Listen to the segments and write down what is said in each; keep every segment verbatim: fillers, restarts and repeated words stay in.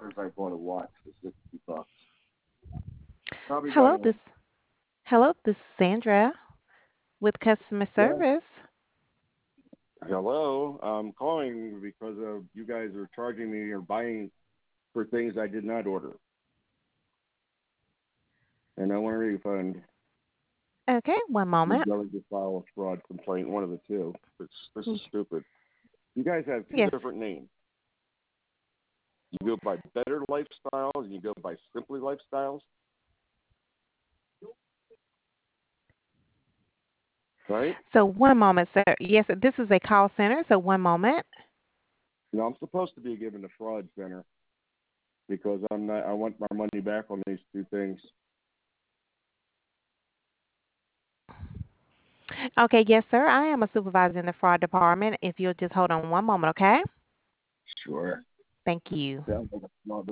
years I bought a watch for sixty bucks. Probably got Hello, it. this hello, this is Sandra with customer Yeah. service. Hello. I'm calling because uh, you guys are charging me or buying for things I did not order, and I want a refund. Okay, one You're moment. going to file a fraud complaint, one of the two. It's, this is stupid. You guys have two Yes. different names. You go by Better Lifestyles and you go by Simply Lifestyles, right? So one moment, sir. Yes, this is a call center, so one moment. You know, I'm supposed to be given the fraud center because I'm not. I want my money back on these two things. Okay, yes, sir. I am a supervisor in the fraud department. If you'll just hold on one moment, okay? Sure. Thank you. Sounds like a fraud.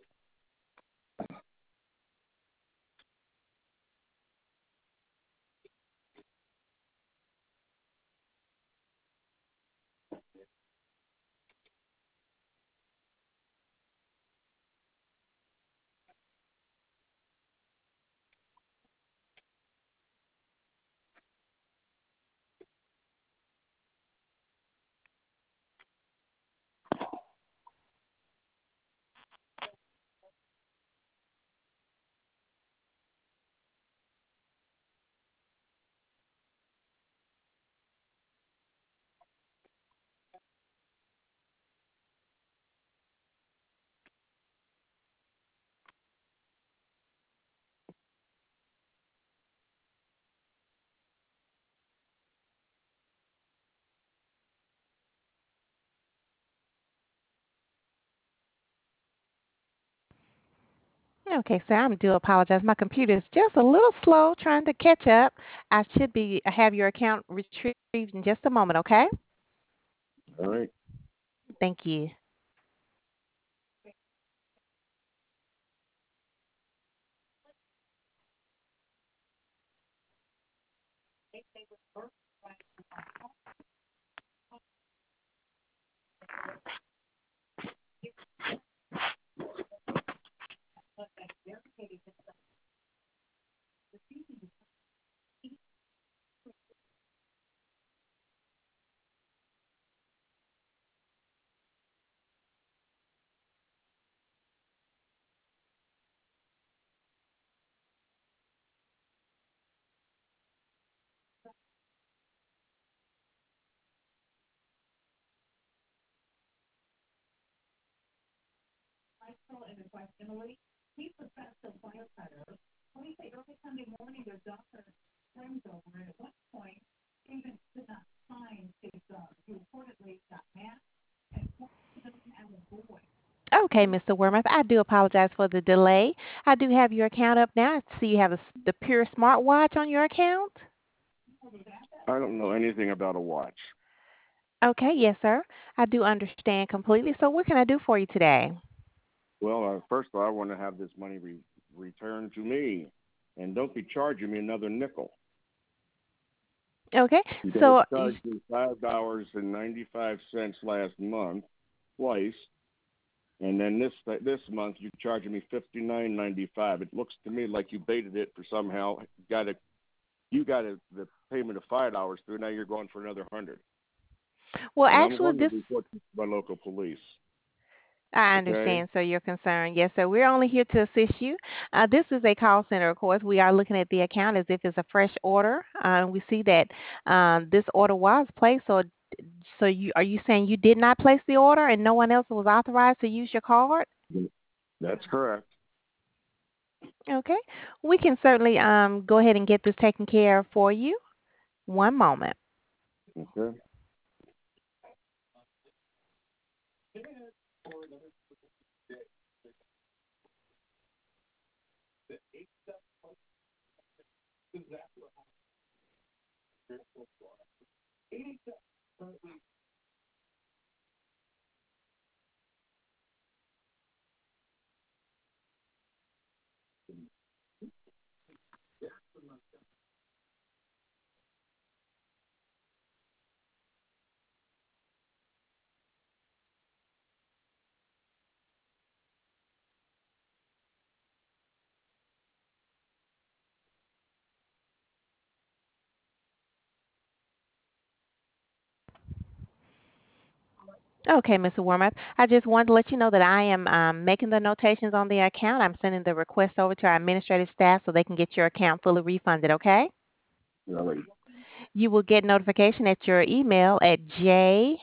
Okay, sir. I do apologize. My computer is just a little slow trying to catch up. I should be have your account retrieved in just a moment, okay? All right. Thank you. Okay, mister Wormuth, I do apologize for the delay. I do have your account up now. I see you have a s the Pure smartwatch on your account. I don't know anything about a watch. Okay, yes, sir. I do understand completely. So what can I do for you today? Well, uh, first of all, I want to have this money re- returned to me, and don't be charging me another nickel. Okay, You guys so you, charged me five dollars and ninety five cents last month, twice, and then this this month you're charging me fifty nine ninety five. It looks to me like you baited it for somehow got a you got a, the payment of five dollars through. Now you're going for another hundred, well, and I'm actually, going to this report this to my local police. I Okay. understand, sir, your concern. Yes, sir. We're only here to assist you. Uh, this is a call center, of course. We are looking at the account as if it's a fresh order. Uh, we see that um, this order was placed. So, so you are you saying you did not place the order and no one else was authorized to use your card? That's correct. Okay, we can certainly um, go ahead and get this taken care of for you. One moment. Okay. Okay, Mister Wormuth. I just wanted to let you know that I am um, making the notations on the account. I'm sending the request over to our administrative staff so they can get your account fully refunded, okay? Alrighty. You will get notification at your email at jwer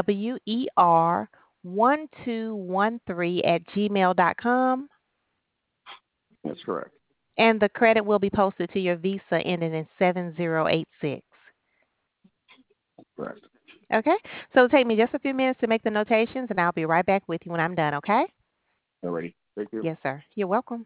one two one three at gmail dot com, That's correct. and the credit will be posted to your Visa ending in seven zero eight six. Correct. Okay? So it'll take me just a few minutes to make the notations, and I'll be right back with you when I'm done, okay? Alrighty. Thank you. Yes, sir. You're welcome.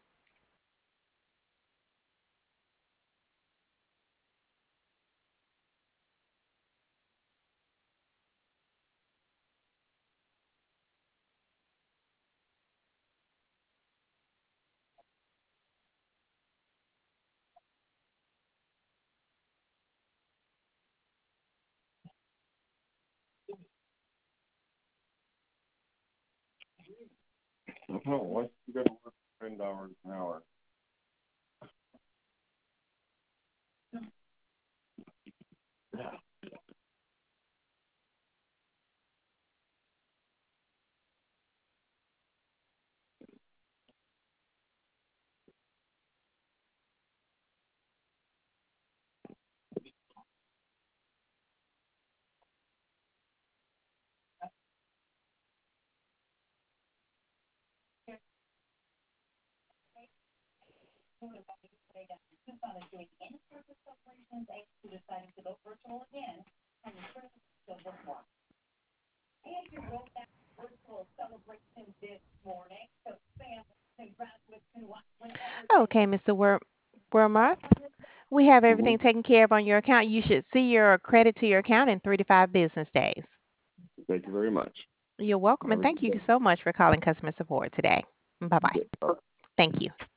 Oh, what? You got to work ten dollars an hour. Okay, Mister Wor- Wormuth. We have Mm-hmm. everything taken care of on your account. You should see your credit to your account in three to five business days. Thank you very much. You're welcome, Have and a thank good you day. so much for calling customer support today. Bye bye. Okay. Bye. Thank you.